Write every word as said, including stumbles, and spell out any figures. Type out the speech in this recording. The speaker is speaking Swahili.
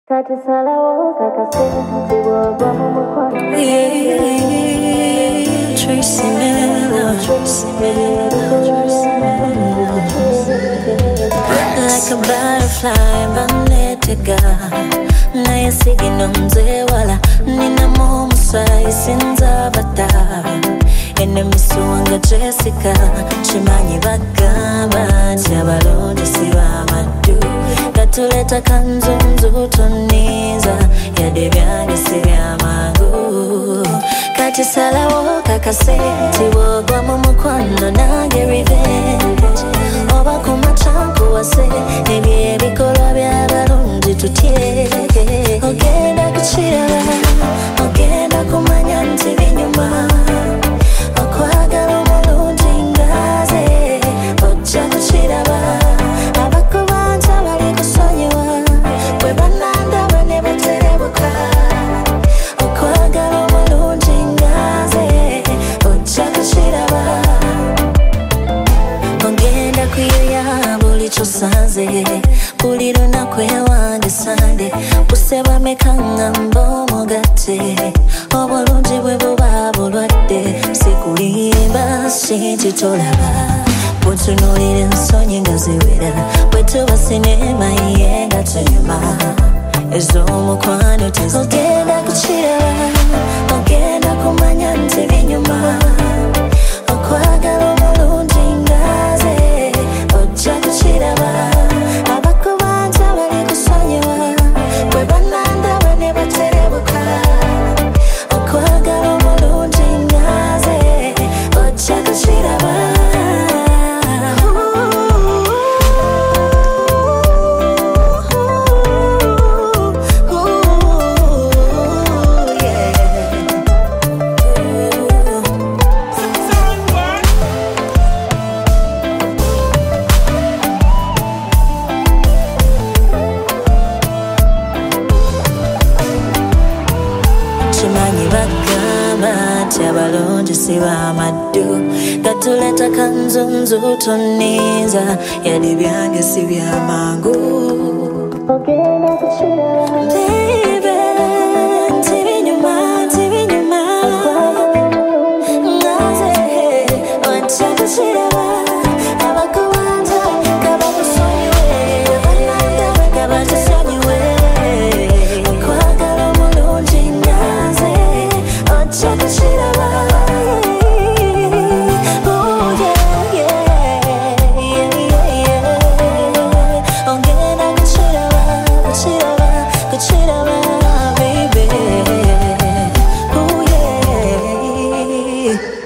Kati salawo kakasenti bw'ova mu mukono Tracy Miller, Tracy Miller, Tracy Miller. Like a butterfly, banetega naye sigino nze wala nina mumusai sinzabata ene misuwanga Jessica chimanyi bagamba nti abalonde si b'amaddu gatuleta kanzunzu toniza yadde byange si by'amangu kati salawo kakasenti bw'ogwa mu mukono nange revenge oba ku macanku wase ebyo ebikolwa by'abalungi tutye ogenda kukiraba ogenda kumanya nti binyuma okwagala omulungi ngaze ojja kukiraba abakubanja bali kusonyiwa bwe banandaba ne baterebuka okwagala omulungi ngaze ojja kukiraba ogenda kuyoya buli kyosanze buli lunaku ewange sande buseba mekangamba omugatte obulungi bwe buba bulwadde sikulimba sinti tolaba bwetunuulira ensonyi nga ziwera bwe tuba sinema ye nga tunyuma ez'omukwano tezi ogenda kukiraba ogenda kumanya nti binyuma okwagala omulungi ngaze ojja kukiraba abakubanja bali kusonyiwa bwe banandaba ne baterebuka okwagala omulungi ngaze ojja kukiraba Chimanyi bagamba nti abalungi si b'amaddu gatuleta kanzunzu toniza yadde byange si by'amangu ogenda kukiraba Baby, nti binyuma, nti binyuma ngaze ojja kukiraba abakubanja nga bakusonyiwe banandaba nga batusonyiwe okwagala omulungi ngaze ojja kukiraba Oh, yeah, yeah, yeah, yeah. Ogenda kukiraba, kukiraba, kukiraba, baby. Oh, yeah.